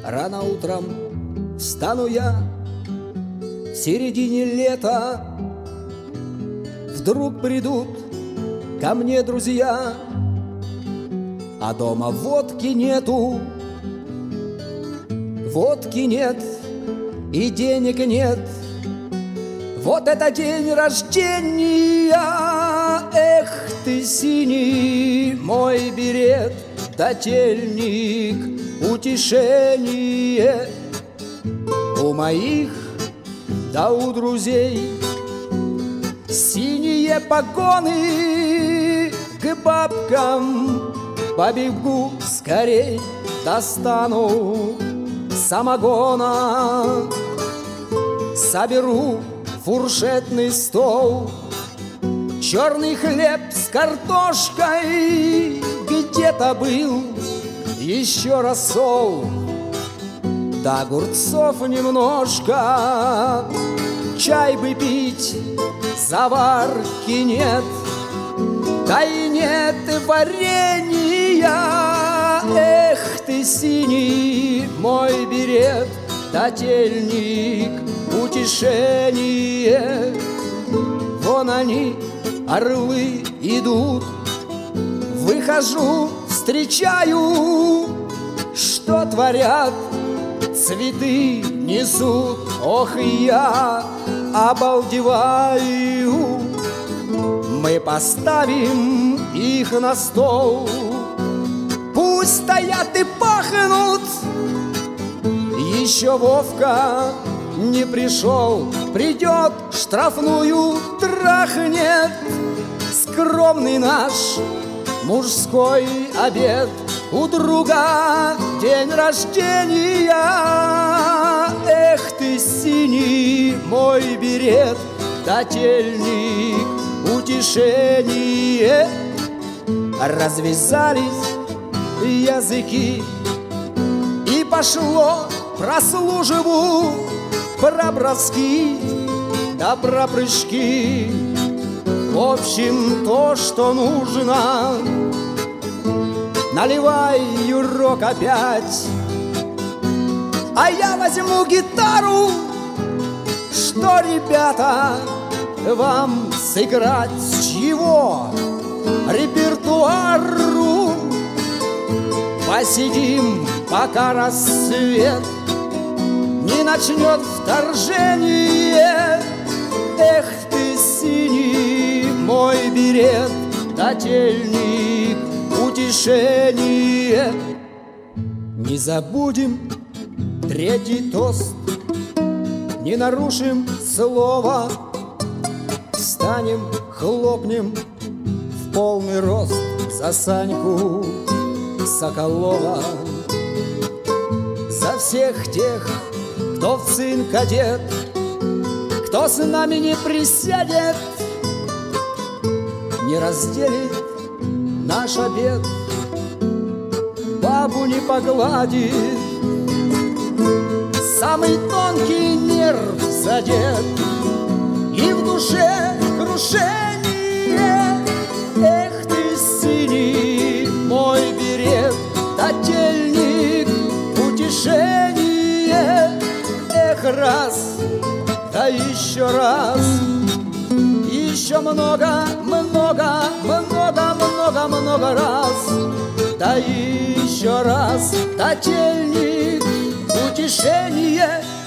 Рано утром встану я в середине лета. Вдруг придут ко мне друзья, а дома водки нету. Водки нет и денег нет. Вот это день рождения. Эх ты, синий мой берет, дательник, утешение. У моих, да у друзей синие погоны. К бабкам побегу скорей, достану самогона, соберу фуршетный стол, черный хлеб с картошкой, где-то был еще рассол, да огурцов немножко. Чай бы пить, заварки нет, да и нет варенья. Эх ты, синий мой берет, дательник, утешение. Вон они, орлы, идут. Выхожу, встречаю, что творят, цветы несут. Ох, я обалдеваю. Мы поставим их на стол, пусть стоят и пахнут. Еще Вовка не пришел, придет, штрафную трахнет. Скромный наш мужской обед, у друга день рождения. Эх ты, синий мой берет, дательник, утешение. Развязались языки, и пошло про службу, про броски, да про прыжки. В общем, то, что нужно. Наливай, Юрок, опять, а я возьму гитару. Что, ребята, вам сыграть с чьего репертуару? Посидим, пока рассвет не начнет вторжение. Эх ты, синий мой берет, дательник, утешение. Не забудем третий тост, не нарушим слова. Встанем, хлопнем в полный рост за Саньку Соколова. За всех тех, кто в цинк одет, кто с нами не присядет, не разделит наш обед, бабу не погладит, самый тонкий нерв задет, и в душе крушение. Эх ты, синий мой берет, дательник, утешение. Эх, раз, да еще раз, еще много, много, много, много, много раз, да еще раз, дательник, утешение.